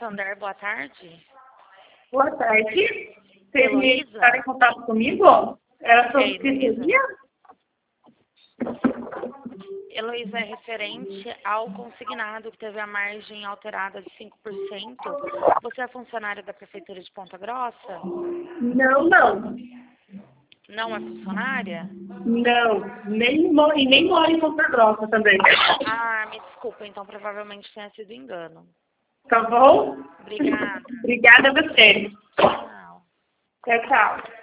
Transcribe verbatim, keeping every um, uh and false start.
Santander, boa tarde. Boa tarde. Vocês me Heloísa? entraram em contato comigo? Era sobre Ei, Heloísa. assessoria? Heloísa, é referente ao consignado que teve a margem alterada de cinco por cento. Você é funcionária da Prefeitura de Ponta Grossa? Não, não. Não é funcionária? Não. Nem moro, e nem moro em Ponta Grossa também. Ah, me desculpa, então provavelmente tenha sido engano. Tá bom? Obrigada. Obrigada a você. Tchau. Tchau, tchau.